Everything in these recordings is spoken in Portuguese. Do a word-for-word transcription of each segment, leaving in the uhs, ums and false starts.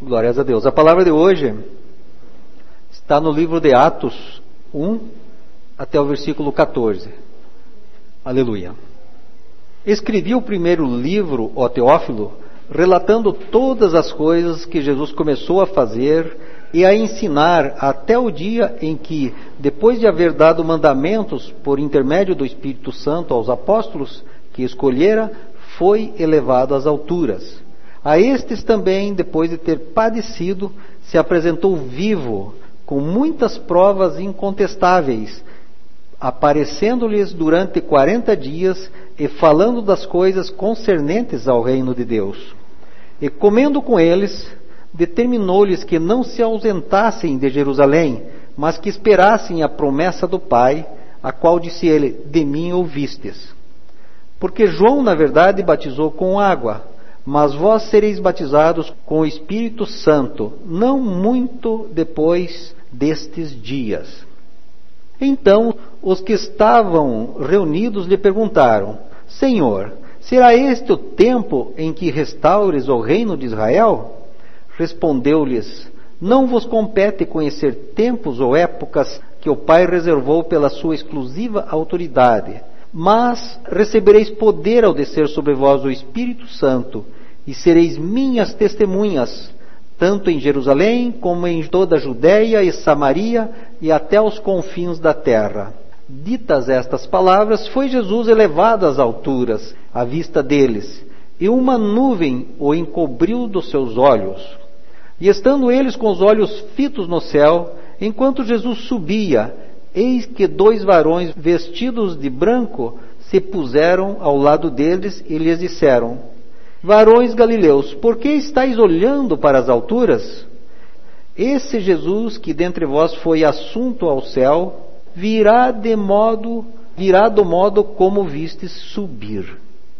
Glórias a Deus. A palavra de hoje está no livro de Atos um até o versículo quatorze. Aleluia. Escrevi o primeiro livro, ó Teófilo, relatando todas as coisas que Jesus começou a fazer e a ensinar até o dia em que, depois de haver dado mandamentos por intermédio do Espírito Santo aos apóstolos que escolhera, foi elevado às alturas. A estes também, depois de ter padecido, se apresentou vivo, com muitas provas incontestáveis, aparecendo-lhes durante quarenta dias e falando das coisas concernentes ao reino de Deus. E comendo com eles, determinou-lhes que não se ausentassem de Jerusalém, mas que esperassem a promessa do Pai, a qual disse ele: de mim ouvistes. Porque João, na verdade, batizou com água, mas vós sereis batizados com o Espírito Santo, não muito depois destes dias. Então, os que estavam reunidos lhe perguntaram: Senhor, será este o tempo em que restaures o reino de Israel? Respondeu-lhes: não vos compete conhecer tempos ou épocas que o Pai reservou pela sua exclusiva autoridade, mas recebereis poder ao descer sobre vós o Espírito Santo, e sereis minhas testemunhas, tanto em Jerusalém como em toda a Judéia e Samaria e até os confins da terra. Ditas estas palavras, foi Jesus elevado às alturas, à vista deles, e uma nuvem o encobriu dos seus olhos. E estando eles com os olhos fitos no céu, enquanto Jesus subia, eis que dois varões vestidos de branco se puseram ao lado deles e lhes disseram: varões galileus, por que estáis olhando para as alturas? Esse Jesus que dentre vós foi assunto ao céu, virá de modo, virá do modo como vistes subir.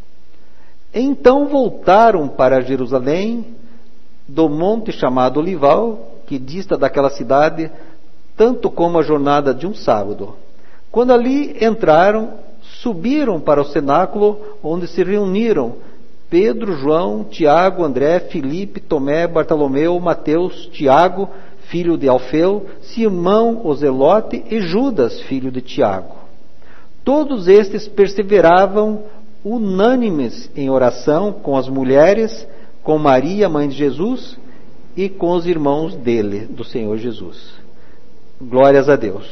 Então voltaram para Jerusalém, do monte chamado Olival, que dista daquela cidade, tanto como a jornada de um sábado. Quando ali entraram, subiram para o cenáculo, onde se reuniram Pedro, João, Tiago, André, Filipe, Tomé, Bartolomeu, Mateus, Tiago, filho de Alfeu, Simão, o Zelote, e Judas, filho de Tiago. Todos estes perseveravam unânimes em oração com as mulheres, com Maria, mãe de Jesus, e com os irmãos dele, do Senhor Jesus. Glórias a Deus.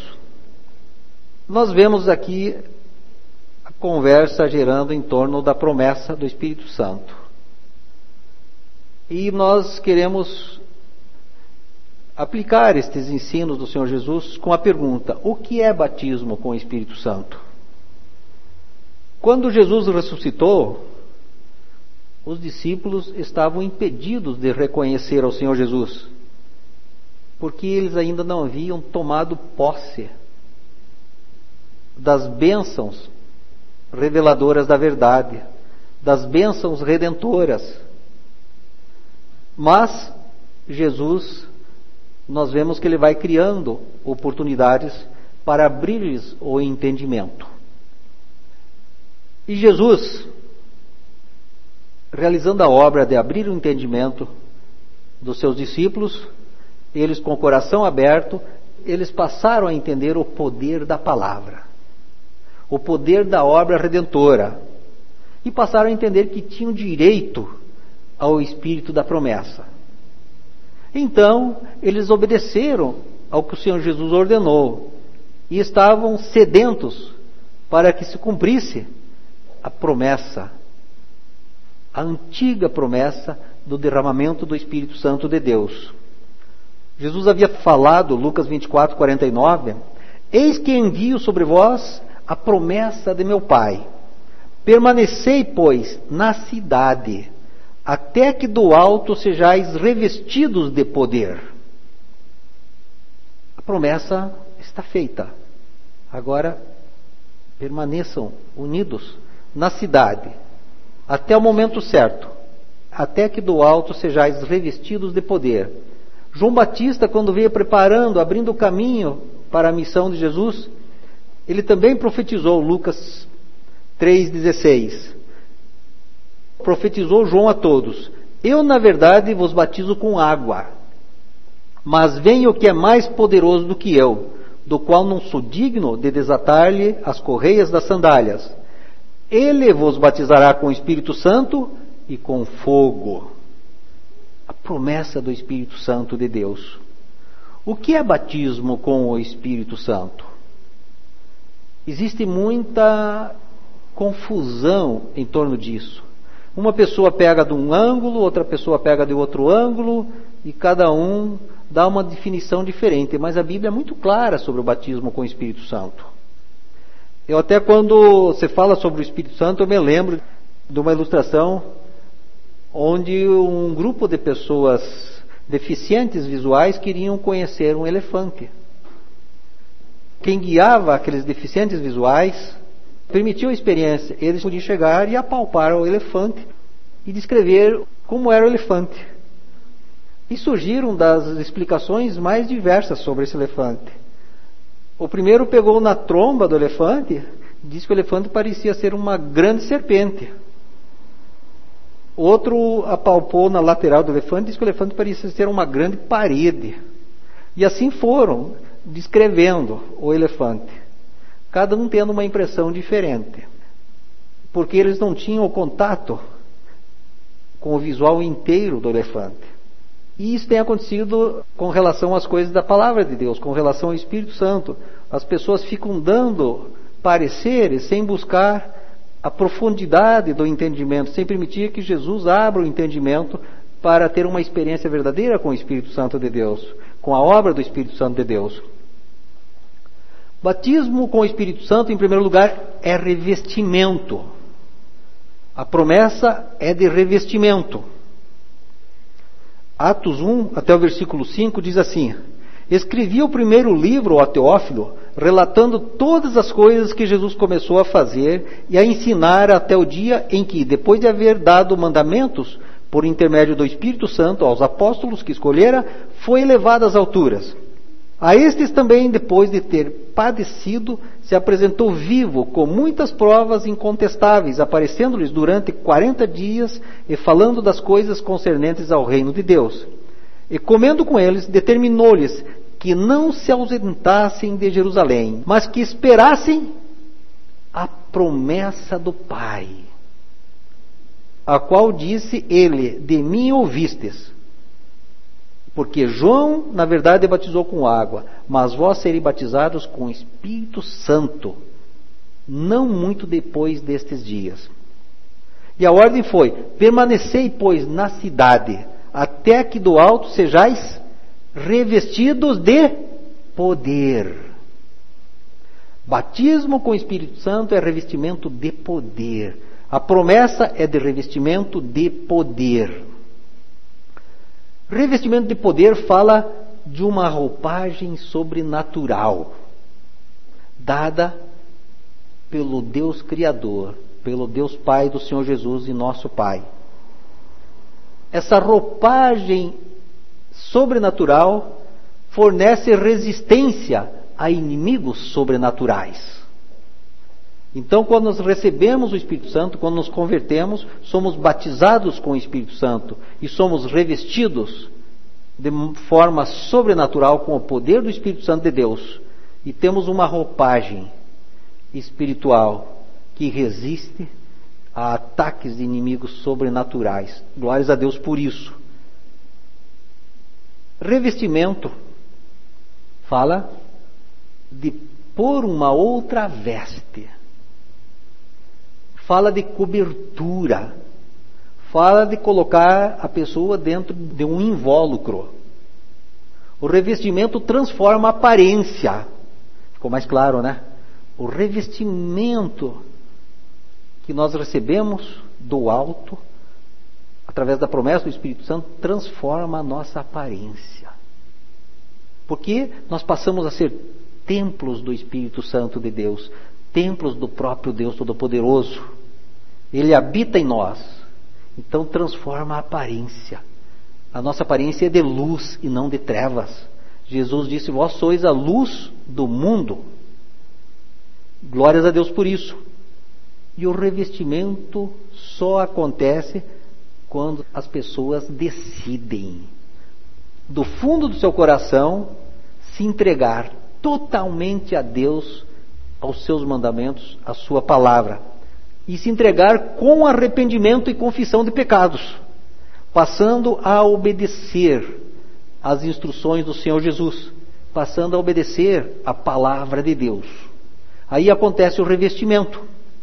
Nós vemos aqui conversa gerando em torno da promessa do Espírito Santo. E nós queremos aplicar estes ensinos do Senhor Jesus com a pergunta: o que é batismo com o Espírito Santo? Quando Jesus ressuscitou, os discípulos estavam impedidos de reconhecer ao Senhor Jesus, porque eles ainda não haviam tomado posse das bênçãos reveladoras da verdade, das bênçãos redentoras. Mas Jesus, nós vemos que ele vai criando oportunidades para abrir-lhes o entendimento. E Jesus, realizando a obra de abrir o entendimento dos seus discípulos, eles com o coração aberto, eles passaram a entender o poder da palavra, o poder da obra redentora, e passaram a entender que tinham direito ao Espírito da promessa. Então, eles obedeceram ao que o Senhor Jesus ordenou, e estavam sedentos para que se cumprisse a promessa, a antiga promessa do derramamento do Espírito Santo de Deus. Jesus havia falado, Lucas vinte e quatro, quarenta e nove, eis que envio sobre vós a promessa de meu Pai. Permanecei, pois, na cidade, até que do alto sejais revestidos de poder. A promessa está feita. Agora, permaneçam unidos na cidade, até o momento certo, até que do alto sejais revestidos de poder. João Batista, quando veio preparando, abrindo o caminho para a missão de Jesus, ele também profetizou, Lucas três, dezesseis. Profetizou João a todos: Eu, na verdade, vos batizo com água, mas vem o que é mais poderoso do que eu, do qual não sou digno de desatar-lhe as correias das sandálias. Ele vos batizará com o Espírito Santo e com fogo. A promessa do Espírito Santo de Deus. O que é batismo com o Espírito Santo? Existe muita confusão em torno disso. Uma pessoa pega de um ângulo, outra pessoa pega de outro ângulo, e cada um dá uma definição diferente. Mas a Bíblia é muito clara sobre o batismo com o Espírito Santo. Eu até quando você fala sobre o Espírito Santo, eu me lembro de uma ilustração onde um grupo de pessoas deficientes visuais queriam conhecer um elefante. Quem guiava aqueles deficientes visuais permitiu a experiência. Eles podiam chegar e apalpar o elefante e descrever como era o elefante. E surgiram das explicações mais diversas sobre esse elefante. O primeiro pegou na tromba do elefante e disse que o elefante parecia ser uma grande serpente. Outro apalpou na lateral do elefante e disse que o elefante parecia ser uma grande parede. E assim foram descrevendo o elefante. Cada um tendo uma impressão diferente. Porque eles não tinham o contato com o visual inteiro do elefante. E isso tem acontecido com relação às coisas da palavra de Deus, com relação ao Espírito Santo. As pessoas ficam dando pareceres sem buscar a profundidade do entendimento, sem permitir que Jesus abra o entendimento para ter uma experiência verdadeira com o Espírito Santo de Deus, com a obra do Espírito Santo de Deus. Batismo com o Espírito Santo, em primeiro lugar, é revestimento. A promessa é de revestimento. Atos um, até o versículo cinco, diz assim: escrevi o primeiro livro a Teófilo, relatando todas as coisas que Jesus começou a fazer e a ensinar até o dia em que, depois de haver dado mandamentos, por intermédio do Espírito Santo, aos apóstolos que escolhera, foi elevado às alturas. A estes também, depois de ter padecido, se apresentou vivo, com muitas provas incontestáveis, aparecendo-lhes durante quarenta dias e falando das coisas concernentes ao reino de Deus. E comendo com eles, determinou-lhes que não se ausentassem de Jerusalém, mas que esperassem a promessa do Pai, a qual disse ele: de mim ouvistes. Porque João, na verdade, batizou com água, mas vós serei batizados com o Espírito Santo, não muito depois destes dias. E a ordem foi: permanecei, pois, na cidade, até que do alto sejais revestidos de poder. Batismo com o Espírito Santo é revestimento de poder. A promessa é de revestimento de poder. Revestimento de poder fala de uma roupagem sobrenatural, dada pelo Deus Criador, pelo Deus Pai do Senhor Jesus e nosso Pai. Essa roupagem sobrenatural fornece resistência a inimigos sobrenaturais. Então, quando nós recebemos o Espírito Santo, quando nos convertemos, somos batizados com o Espírito Santo e somos revestidos de forma sobrenatural com o poder do Espírito Santo de Deus. E temos uma roupagem espiritual que resiste a ataques de inimigos sobrenaturais. Glórias a Deus por isso. Revestimento fala de pôr uma outra veste. Fala de cobertura, fala de colocar a pessoa dentro de um invólucro. O revestimento transforma a aparência. Ficou mais claro, né? O revestimento que nós recebemos do alto, através da promessa do Espírito Santo, transforma a nossa aparência. Porque nós passamos a ser templos do Espírito Santo de Deus, templos do próprio Deus Todo-Poderoso. Ele habita em nós, então transforma a aparência. A nossa aparência é de luz e não de trevas. Jesus disse: vós sois a luz do mundo. Glórias a Deus por isso. E o revestimento só acontece quando as pessoas decidem, do fundo do seu coração, se entregar totalmente a Deus, aos seus mandamentos, à sua palavra, e se entregar com arrependimento e confissão de pecados, passando a obedecer às instruções do Senhor Jesus, passando a obedecer à palavra de Deus. Aí acontece o revestimento.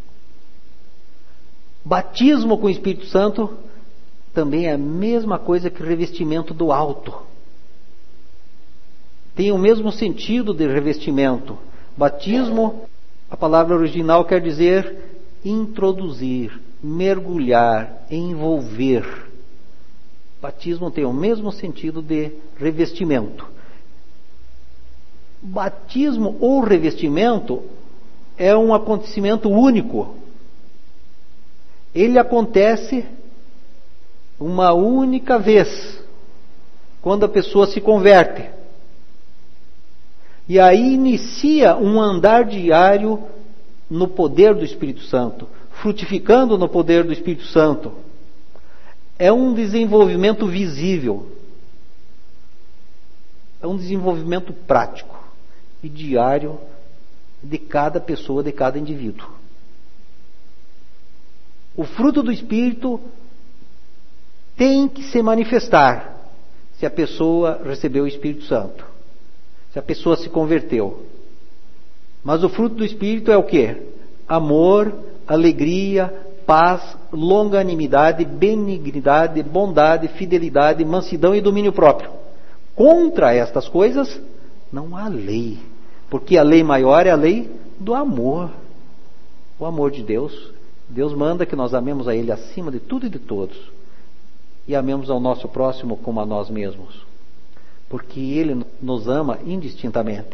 Batismo com o Espírito Santo também é a mesma coisa que revestimento do alto. Tem o mesmo sentido de revestimento. Batismo, a palavra original quer dizer introduzir, mergulhar, envolver. Batismo tem o mesmo sentido de revestimento. Batismo ou revestimento é um acontecimento único. Ele acontece uma única vez, quando a pessoa se converte. E aí inicia um andar diário no poder do Espírito Santo, frutificando no poder do Espírito Santo. É um desenvolvimento visível, é um desenvolvimento prático e diário de cada pessoa, de cada indivíduo. O fruto do Espírito tem que se manifestar se a pessoa recebeu o Espírito Santo, se a pessoa se converteu. Mas o fruto do Espírito é o quê? Amor, alegria, paz, longanimidade, benignidade, bondade, fidelidade, mansidão e domínio próprio. Contra estas coisas não há lei, porque a lei maior é a lei do amor. O amor de Deus. Deus manda que nós amemos a Ele acima de tudo e de todos, e amemos ao nosso próximo como a nós mesmos, porque Ele nos ama indistintamente.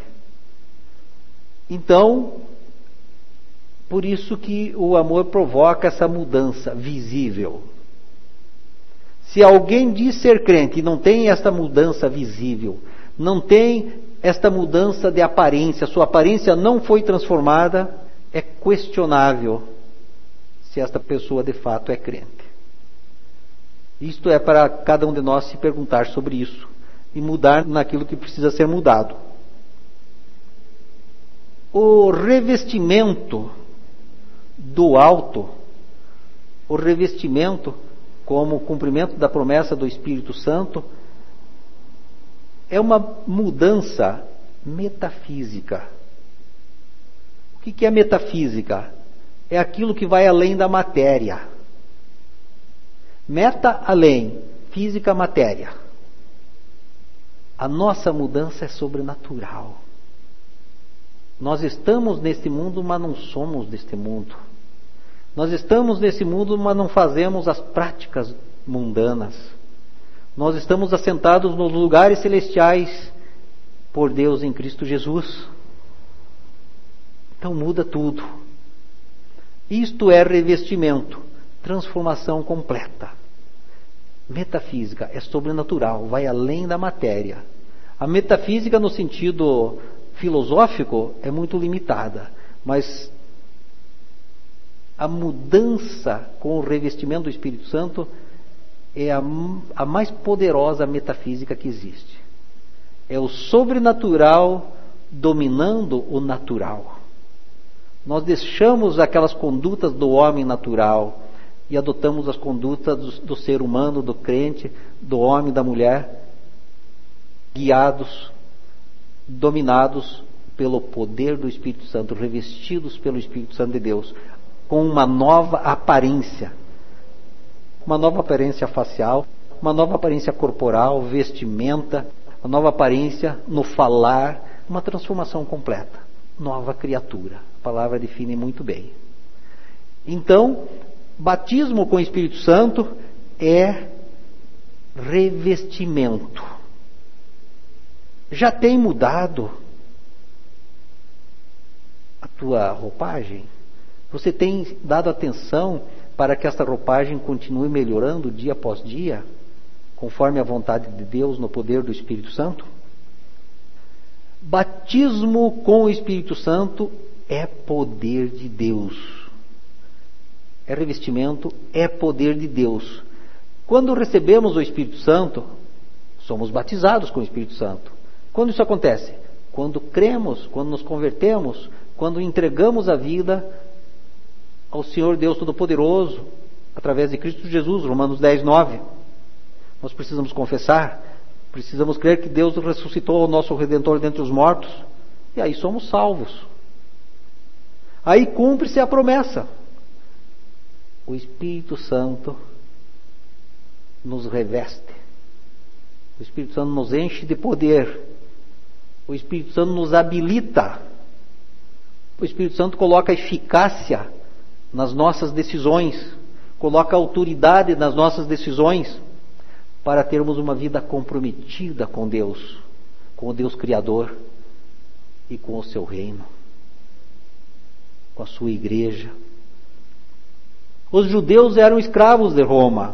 Então, por isso que o amor provoca essa mudança visível. Se alguém diz ser crente e não tem esta mudança visível, não tem esta mudança de aparência, sua aparência não foi transformada, é questionável se esta pessoa de fato é crente. Isto é para cada um de nós se perguntar sobre isso e mudar naquilo que precisa ser mudado. O revestimento do alto, o revestimento como cumprimento da promessa do Espírito Santo, é uma mudança metafísica. O que é metafísica? É aquilo que vai além da matéria. Meta, além, física, matéria. A nossa mudança é sobrenatural. Nós estamos neste mundo, mas não somos deste mundo. Nós estamos nesse mundo, mas não fazemos as práticas mundanas. Nós estamos assentados nos lugares celestiais por Deus em Cristo Jesus. Então muda tudo. Isto é revestimento, transformação completa. Metafísica é sobrenatural, vai além da matéria. A metafísica no sentido filosófico é muito limitada, mas a mudança com o revestimento do Espírito Santo é a, a mais poderosa metafísica que existe. É o sobrenatural dominando o natural. Nós deixamos aquelas condutas do homem natural e adotamos as condutas do, do ser humano, do crente, do homem, da mulher, guiados, dominados pelo poder do Espírito Santo, revestidos pelo Espírito Santo de Deus, com uma nova aparência, uma nova aparência facial, uma nova aparência corporal, vestimenta, uma nova aparência no falar, uma transformação completa, nova criatura. A palavra define muito bem. Então, batismo com o Espírito Santo é revestimento. Já tem mudado a tua roupagem? Você tem dado atenção para que esta roupagem continue melhorando dia após dia, conforme a vontade de Deus no poder do Espírito Santo? Batismo com o Espírito Santo é poder de Deus. É revestimento, é poder de Deus. Quando recebemos o Espírito Santo, somos batizados com o Espírito Santo. Quando isso acontece? Quando cremos, quando nos convertemos, quando entregamos a vida ao Senhor Deus Todo-Poderoso, através de Cristo Jesus, Romanos dez, nove. Nós precisamos confessar, precisamos crer que Deus ressuscitou o nosso Redentor dentre os mortos, e aí somos salvos. Aí cumpre-se a promessa. O Espírito Santo nos reveste. O Espírito Santo nos enche de poder. O Espírito Santo nos habilita. O Espírito Santo coloca eficácia nas nossas decisões, coloca autoridade nas nossas decisões, para termos uma vida comprometida com Deus, com o Deus Criador e com o seu reino, com a sua igreja. Os judeus eram escravos de Roma.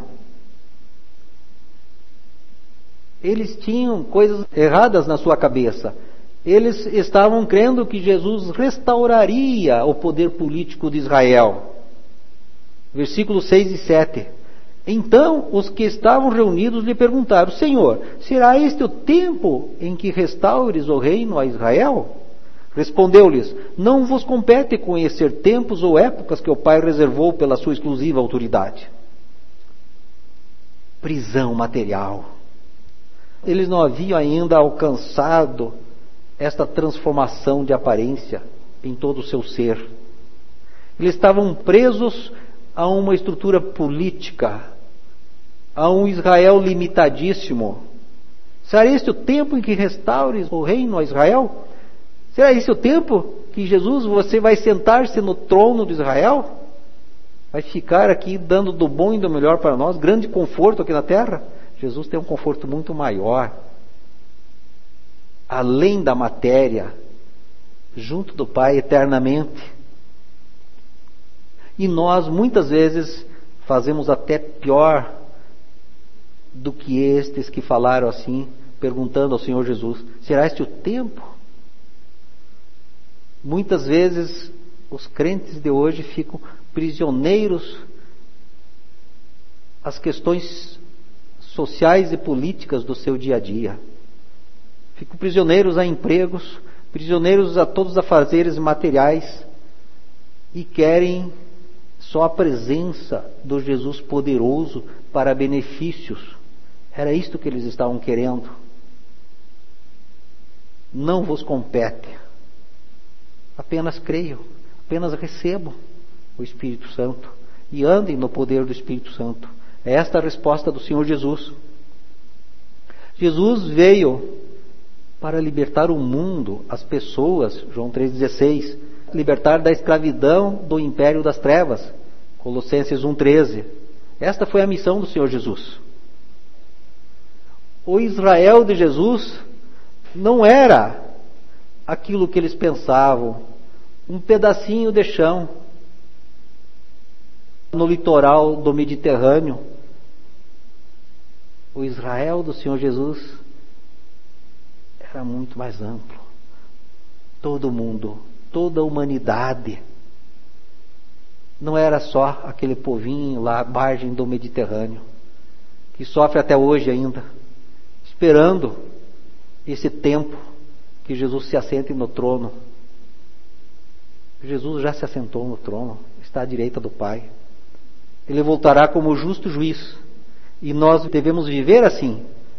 Eles tinham coisas erradas na sua cabeça. Eles estavam crendo que Jesus restauraria o poder político de Israel. Versículos seis e sete. Então os que estavam reunidos lhe perguntaram: Senhor, será este o tempo em que restaures o reino a Israel? Respondeu-lhes: não vos compete conhecer tempos ou épocas que o Pai reservou pela sua exclusiva autoridade. Prisão material. Eles não haviam ainda alcançado esta transformação de aparência em todo o seu ser. Eles estavam presos a uma estrutura política, a um Israel limitadíssimo. Será este o tempo em que restaures o reino a Israel? Será esse o tempo que Jesus, você vai sentar-se no trono de Israel? Vai ficar aqui dando do bom e do melhor para nós, grande conforto aqui na terra? Jesus tem um conforto muito maior, além da matéria, junto do Pai eternamente. E nós muitas vezes fazemos até pior do que estes que falaram assim, perguntando ao Senhor Jesus: será este o tempo? Muitas vezes os crentes de hoje ficam prisioneiros às questões sociais e políticas do seu dia a dia. Ficam prisioneiros a empregos, prisioneiros a todos os afazeres materiais, e querem só a presença do Jesus poderoso para benefícios. Era isto que eles estavam querendo. Não vos compete. Apenas creio, apenas recebo o Espírito Santo e andem no poder do Espírito Santo. É esta a resposta do Senhor Jesus. Jesus veio para libertar o mundo, as pessoas, João três dezesseis, libertar da escravidão do império das trevas, Colossenses um treze. Esta foi a missão do Senhor Jesus. O Israel de Jesus não era aquilo que eles pensavam, um pedacinho de chão no litoral do Mediterrâneo. O Israel do Senhor Jesus era muito mais amplo. Todo mundo, toda a humanidade. Não era só aquele povinho lá à margem do Mediterrâneo, que sofre até hoje ainda, esperando esse tempo que Jesus se assente no trono. Jesus já se assentou no trono, está à direita do Pai. Ele voltará como justo juiz, e nós devemos viver assim,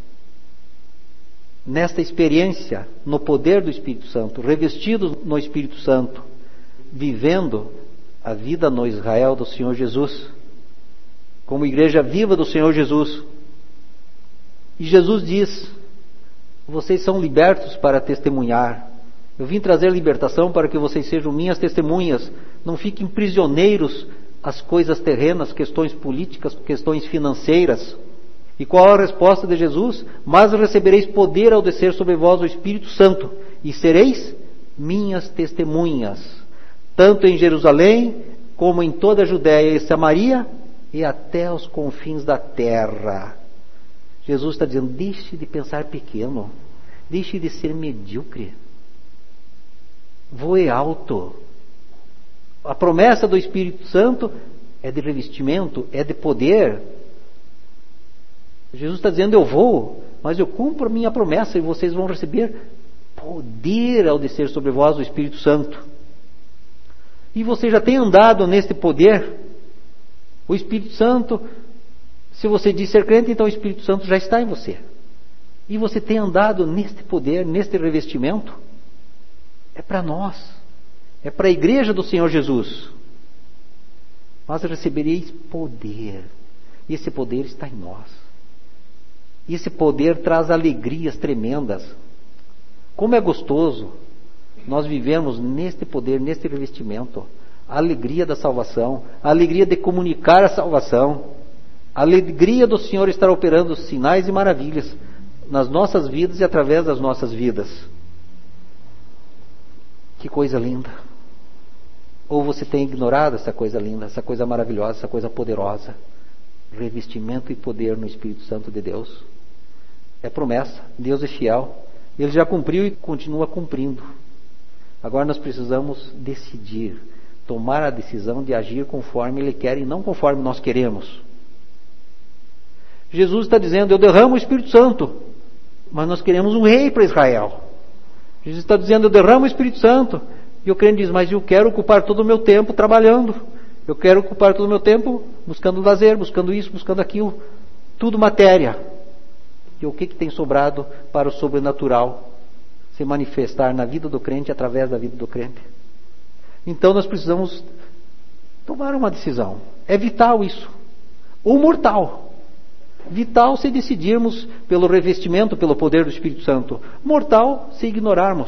nesta experiência, no poder do Espírito Santo, revestidos no Espírito Santo, vivendo a vida no Israel do Senhor Jesus, como igreja viva do Senhor Jesus. E Jesus diz: vocês são libertos para testemunhar. Eu vim trazer libertação para que vocês sejam minhas testemunhas. Não fiquem prisioneiros às coisas terrenas, questões políticas, questões financeiras. E qual a resposta de Jesus? Mas recebereis poder ao descer sobre vós o Espírito Santo, e sereis minhas testemunhas, tanto em Jerusalém, como em toda a Judéia e Samaria, e até os confins da terra. Jesus está dizendo: deixe de pensar pequeno, deixe de ser medíocre, voe alto. A promessa do Espírito Santo é de revestimento, é de poder. Jesus está dizendo, eu vou, mas eu cumpro a minha promessa e vocês vão receber poder ao descer sobre vós o Espírito Santo. E você já tem andado neste poder. O Espírito Santo, se você diz ser crente, então o Espírito Santo já está em você. E você tem andado neste poder, neste revestimento. É para nós. É para a igreja do Senhor Jesus. Mas recebereis poder. E esse poder está em nós. E esse poder traz alegrias tremendas. Como é gostoso nós vivemos neste poder, neste revestimento. A alegria da salvação, a alegria de comunicar a salvação, a alegria do Senhor estar operando sinais e maravilhas nas nossas vidas e através das nossas vidas. Que coisa linda! Ou você tem ignorado essa coisa linda, essa coisa maravilhosa, essa coisa poderosa? Revestimento e poder no Espírito Santo de Deus. É promessa, Deus é fiel. Ele já cumpriu e continua cumprindo. Agora nós precisamos decidir, tomar a decisão de agir conforme Ele quer e não conforme nós queremos. Jesus está dizendo, eu derramo o Espírito Santo, mas nós queremos um rei para Israel. Jesus está dizendo, eu derramo o Espírito Santo, e o crente diz, mas eu quero ocupar todo o meu tempo trabalhando, eu quero ocupar todo o meu tempo buscando lazer, buscando isso, buscando aquilo, tudo matéria. E o que, que tem sobrado para o sobrenatural se manifestar na vida do crente, através da vida do crente? Então nós precisamos tomar uma decisão. É vital isso. Ou mortal. Vital se decidirmos pelo revestimento, pelo poder do Espírito Santo. Mortal se ignorarmos.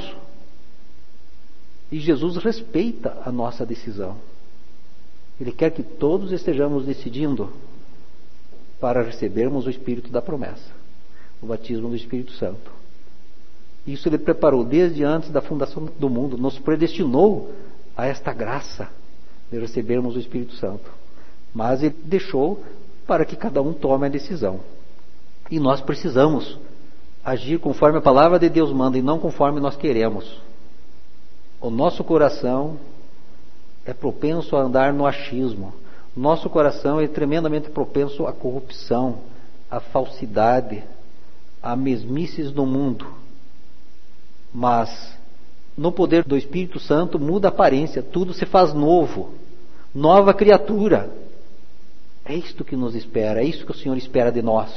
E Jesus respeita a nossa decisão. Ele quer que todos estejamos decidindo para recebermos o Espírito da promessa, o batismo do Espírito Santo. Isso Ele preparou desde antes da fundação do mundo, nos predestinou a esta graça de recebermos o Espírito Santo. Mas Ele deixou para que cada um tome a decisão. E nós precisamos agir conforme a palavra de Deus manda e não conforme nós queremos. O nosso coração é propenso a andar no achismo. O nosso coração é tremendamente propenso à corrupção, à falsidade, a mesmices do mundo. Mas no poder do Espírito Santo muda a aparência, tudo se faz novo, nova criatura. É isto que nos espera, é isso que o Senhor espera de nós.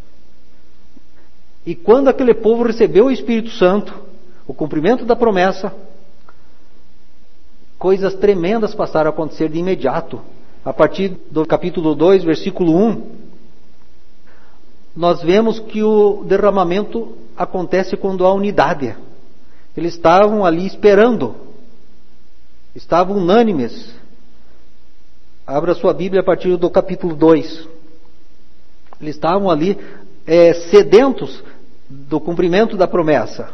E quando aquele povo recebeu o Espírito Santo, o cumprimento da promessa, coisas tremendas passaram a acontecer de imediato. A partir do capítulo dois, versículo um, nós vemos que o derramamento acontece quando há unidade. Eles estavam ali esperando, estavam unânimes. Abra sua Bíblia a partir do capítulo dois. Eles estavam ali é, sedentos do cumprimento da promessa.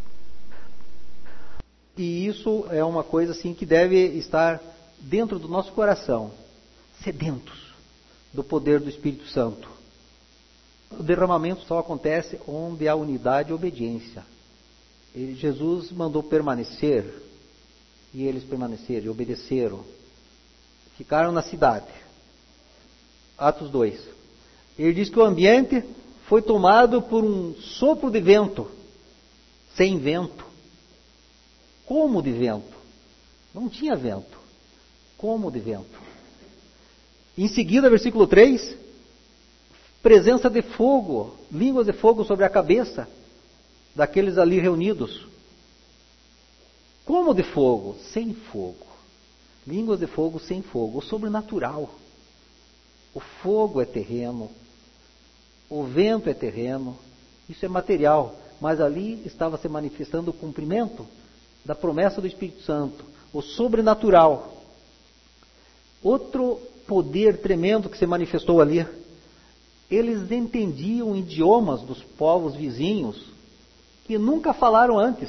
E isso é uma coisa assim que deve estar dentro do nosso coração, sedentos do poder do Espírito Santo. O derramamento só acontece onde há unidade e obediência. E Jesus mandou permanecer, e eles permaneceram e obedeceram. Ficaram na cidade. Atos dois. Ele diz que o ambiente foi tomado por um sopro de vento, sem vento. Como de vento? Não tinha vento. Como de vento? Em seguida, versículo três, presença de fogo, línguas de fogo sobre a cabeça daqueles ali reunidos. Como de fogo? Sem fogo. Línguas de fogo sem fogo. O sobrenatural. O fogo é terreno. O vento é terreno. Isso é material. Mas ali estava se manifestando o cumprimento da promessa do Espírito Santo. O sobrenatural. Outro poder tremendo que se manifestou ali. Eles entendiam idiomas dos povos vizinhos que nunca falaram antes.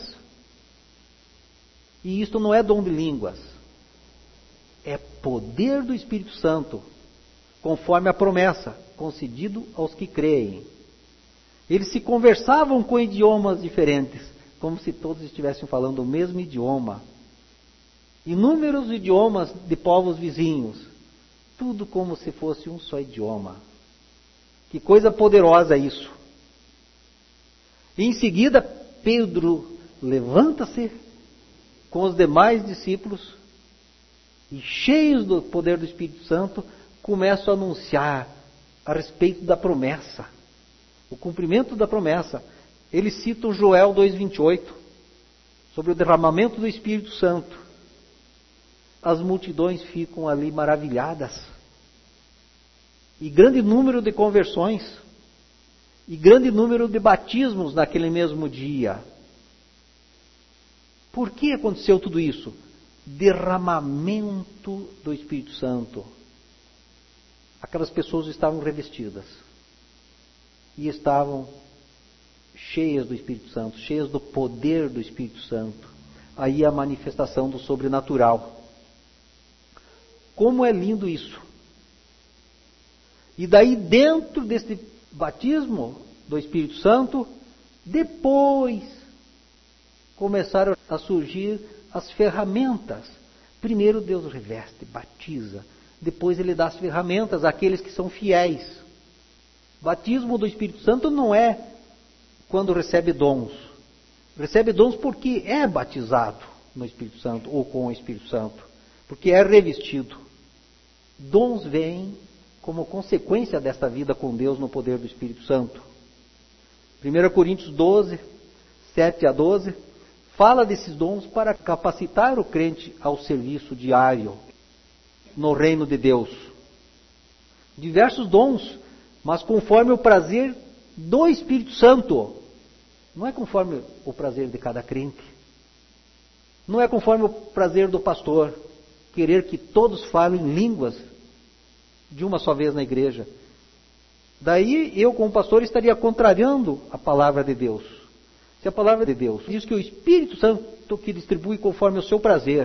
E isto não é dom de línguas. É poder do Espírito Santo, conforme a promessa, concedido aos que creem. Eles se conversavam com idiomas diferentes, como se todos estivessem falando o mesmo idioma. Inúmeros idiomas de povos vizinhos, tudo como se fosse um só idioma. Que coisa poderosa isso. E em seguida, Pedro levanta-se com os demais discípulos e, cheios do poder do Espírito Santo, começa a anunciar a respeito da promessa, o cumprimento da promessa. Eles citam Joel dois, vinte e oito, sobre o derramamento do Espírito Santo. As multidões ficam ali maravilhadas. E grande número de conversões, e grande número de batismos naquele mesmo dia. Por que aconteceu tudo isso? Derramamento do Espírito Santo. Aquelas pessoas estavam revestidas e estavam cheias do Espírito Santo, cheias do poder do Espírito Santo. Aí a manifestação do sobrenatural. Como é lindo isso! E daí, dentro desse batismo do Espírito Santo, depois começaram a surgir as ferramentas. Primeiro Deus reveste, batiza. Depois Ele dá as ferramentas àqueles que são fiéis. Batismo do Espírito Santo não é quando recebe dons. Recebe dons porque é batizado no Espírito Santo ou com o Espírito Santo. Porque é revestido. Dons vêm como consequência desta vida com Deus no poder do Espírito Santo. primeira Coríntios doze, sete a doze, fala desses dons para capacitar o crente ao serviço diário no reino de Deus. Diversos dons, mas conforme o prazer do Espírito Santo. Não é conforme o prazer de cada crente. Não é conforme o prazer do pastor querer que todos falem línguas de uma só vez na igreja. Daí eu, como pastor, estaria contrariando a palavra de Deus. Se a palavra de Deus diz que o Espírito Santo que distribui conforme o seu prazer,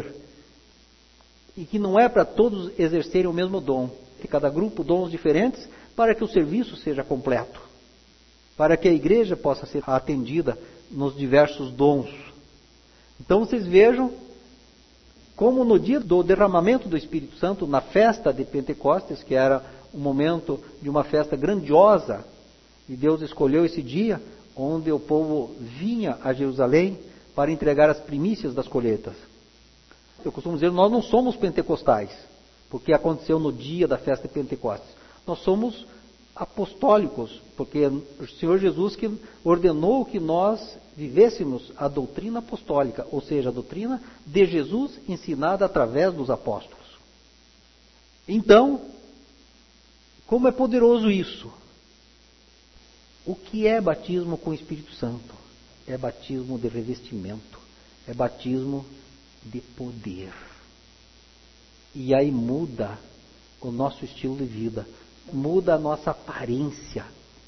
e que não é para todos exercerem o mesmo dom, que cada grupo dons diferentes, para que o serviço seja completo, para que a igreja possa ser atendida nos diversos dons. Então vocês vejam como no dia do derramamento do Espírito Santo, na festa de Pentecostes, que era um momento de uma festa grandiosa, e Deus escolheu esse dia, onde o povo vinha a Jerusalém para entregar as primícias das colheitas. Eu costumo dizer, nós não somos pentecostais, porque aconteceu no dia da festa de Pentecostes. Nós somos apostólicos, porque o Senhor Jesus que ordenou que nós vivêssemos a doutrina apostólica, ou seja, a doutrina de Jesus ensinada através dos apóstolos. Então, como é poderoso isso? O que é batismo com o Espírito Santo? É batismo de revestimento, é batismo de poder. E aí muda o nosso estilo de vida, muda a nossa aparência.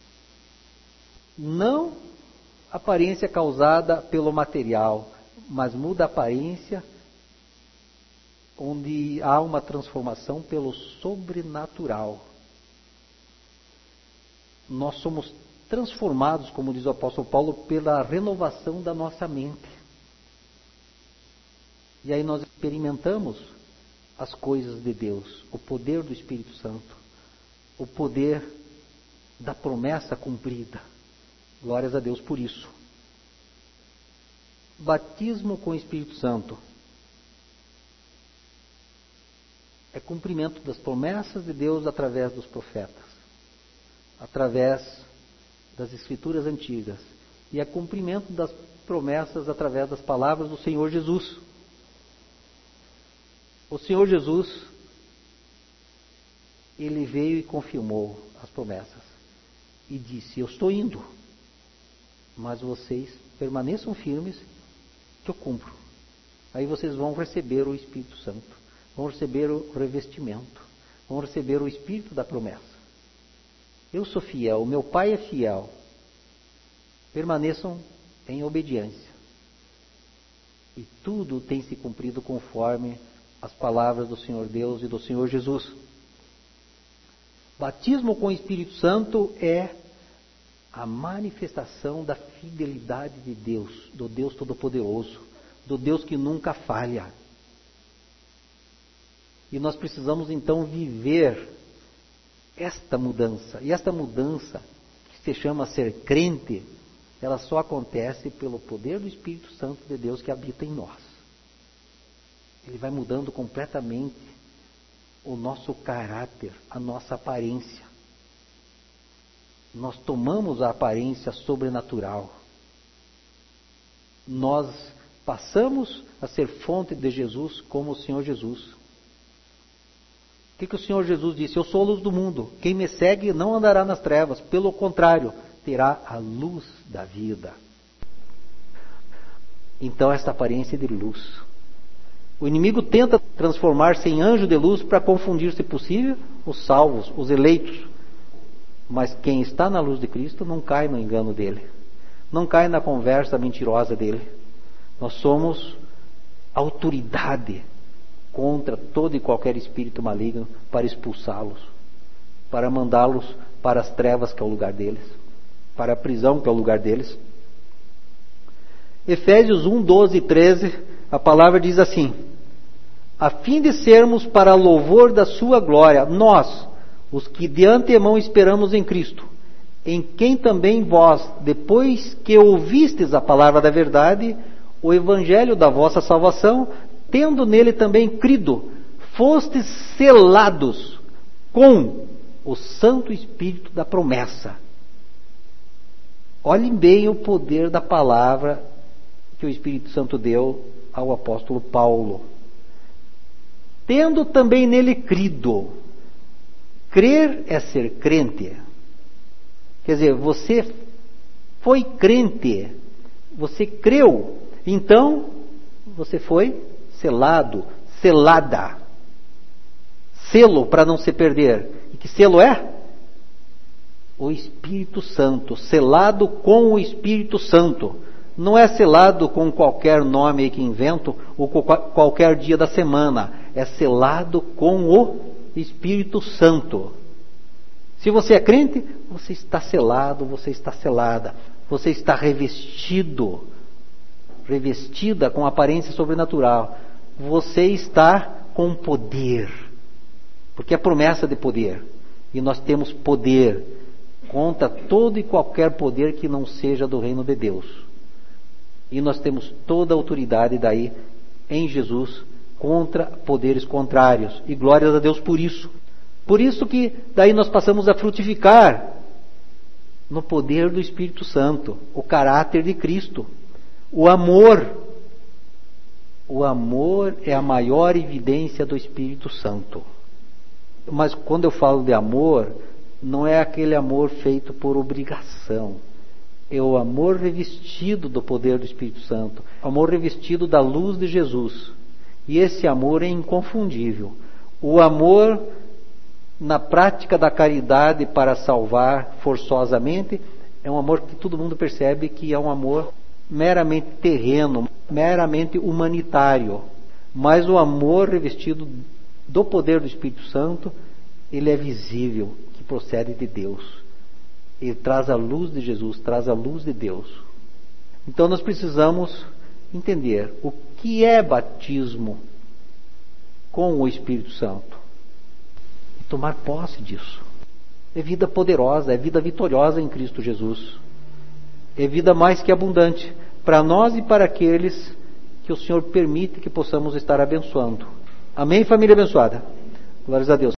Não a aparência causada pelo material, mas muda a aparência onde há uma transformação pelo sobrenatural. Nós somos transformados, como diz o apóstolo Paulo, pela renovação da nossa mente. E aí nós experimentamos as coisas de Deus, o poder do Espírito Santo, o poder da promessa cumprida. Glórias a Deus por isso. Batismo com o Espírito Santo é cumprimento das promessas de Deus através dos profetas, através das Escrituras antigas, e é cumprimento das promessas através das palavras do Senhor Jesus. O Senhor Jesus, Ele veio e confirmou as promessas e disse: eu estou indo, mas vocês permaneçam firmes que eu cumpro. Aí vocês vão receber o Espírito Santo, vão receber o revestimento, vão receber o Espírito da promessa. Eu sou fiel, meu Pai é fiel. Permaneçam em obediência. E tudo tem se cumprido conforme as palavras do Senhor Deus e do Senhor Jesus. Batismo com o Espírito Santo é a manifestação da fidelidade de Deus, do Deus Todo-Poderoso, do Deus que nunca falha. E nós precisamos então viver esta mudança. E esta mudança, que se chama ser crente, ela só acontece pelo poder do Espírito Santo de Deus que habita em nós. Ele vai mudando completamente o nosso caráter, a nossa aparência. Nós tomamos a aparência sobrenatural. Nós passamos a ser fonte de Jesus como o Senhor Jesus. O que, que o Senhor Jesus disse? Eu sou a luz do mundo. Quem me segue não andará nas trevas. Pelo contrário, terá a luz da vida. Então, esta aparência de luz. O inimigo tenta transformar-se em anjo de luz para confundir, se possível, os salvos, os eleitos. Mas quem está na luz de Cristo não cai no engano dele. Não cai na conversa mentirosa dele. Nós somos autoridade contra todo e qualquer espírito maligno para expulsá-los, para mandá-los para as trevas, que é o lugar deles, para a prisão, que é o lugar deles. Efésios um, doze e treze, a palavra diz assim: a fim de sermos para louvor da sua glória, nós, os que de antemão esperamos em Cristo, em quem também vós, depois que ouvistes a palavra da verdade, o evangelho da vossa salvação, tendo nele também crido, fostes selados com o Santo Espírito da promessa. Olhem bem o poder da palavra que o Espírito Santo deu ao apóstolo Paulo. Tendo também nele crido. Crer é ser crente. Quer dizer, você foi crente, você creu, então você foi selado, selada. Selo para não se perder. E que selo é? O Espírito Santo, selado com o Espírito Santo. Não é selado com qualquer nome que invento ou com qualquer dia da semana. É selado com o Espírito Santo. Se você é crente, você está selado, você está selada. Você está revestido, revestida com aparência sobrenatural. Você está com poder. Porque é promessa de poder. E nós temos poder contra todo e qualquer poder que não seja do reino de Deus. E nós temos toda a autoridade daí em Jesus contra poderes contrários. E glórias a Deus por isso. Por isso que daí nós passamos a frutificar no poder do Espírito Santo, o caráter de Cristo, o amor. O amor é a maior evidência do Espírito Santo. Mas quando eu falo de amor, não é aquele amor feito por obrigação. É o amor revestido do poder do Espírito Santo. Amor revestido da luz de Jesus. E esse amor é inconfundível. O amor na prática da caridade para salvar forçosamente é um amor que todo mundo percebe que é um amor meramente terreno, meramente humanitário. Mas o amor revestido do poder do Espírito Santo, ele é visível, que procede de Deus. Ele traz a luz de Jesus, traz a luz de Deus. Então nós precisamos entender o que é batismo com o Espírito Santo. E tomar posse disso. É vida poderosa, é vida vitoriosa em Cristo Jesus. É vida mais que abundante para nós e para aqueles que o Senhor permite que possamos estar abençoando. Amém, família abençoada? Glórias a Deus.